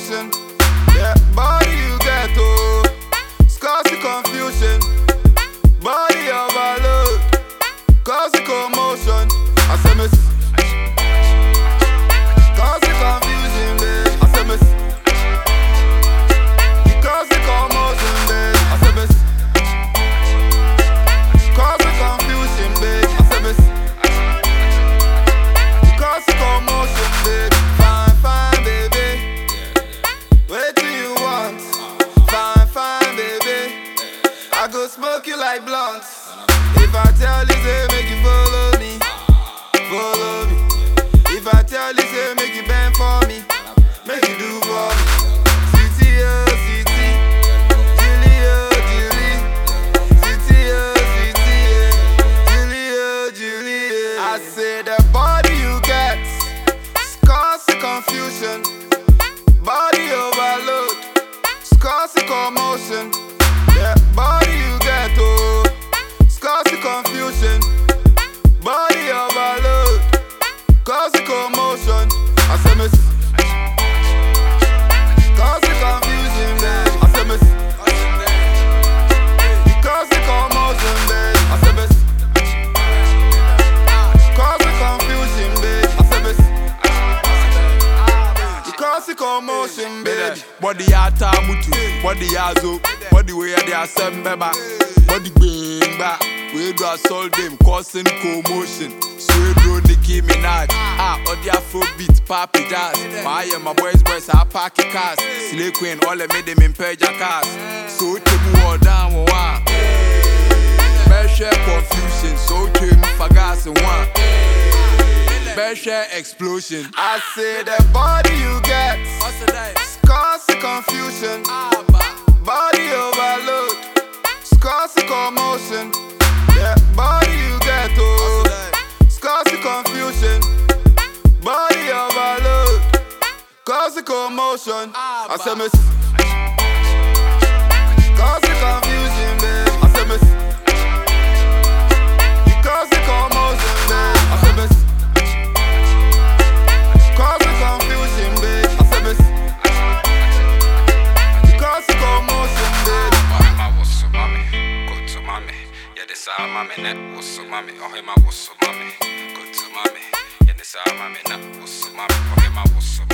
commotion. Yeah, body you get oh, cause the confusion. Body overload, cause the commotion. I say miss, cause the confusion, babe. I say miss, cause the commotion, babe. I say miss, cause the confusion, babe. I say miss, cause the commotion, babe. Fine, fine, baby. Wait till you want. Fine, fine, baby. I go smoke you like blunts. If I tell you, say make you follow me, follow me. If I tell you, say make you bend for me, make you do for me. City, oh, city, Julie, oh, Julie. City, oh, city, Julie, oh, Julie. I say the body you get, cause the confusion. Body overload, cause the commotion. Yeah, body you get oh, cause the confusion. Body overload, cause the commotion. I say miss, cause the confusion, babe. I say miss, cause the commotion, babe. I say miss, cause the confusion, babe. I say miss, cause the commotion, babe. Body ata mutu, body azo, body way they are sembeba, body bang back. We do assault them, causing commotion. Sweet bro, Nicki Minaj. All the Afrobeat, Papi Jazz. I am my boys, I pack a cars. Slay Queen, all I made them in Persia cars. So to move down one. Better confusion, so to me for gas and one. Better explosion. I say the body you get, cause the confusion. Body overload, cause the commotion. Yeah, body you get oh, cause the confusion. Body overload, cause the commotion. I say miss, cause the confusion, babe. I say miss, cause the commotion, babe. I say miss, cause the confusion, babe. I say miss, cause the commotion, babe. Mami, go to mommy. Yeah, this our mommy, that was so mommy. Oh, hey, my was so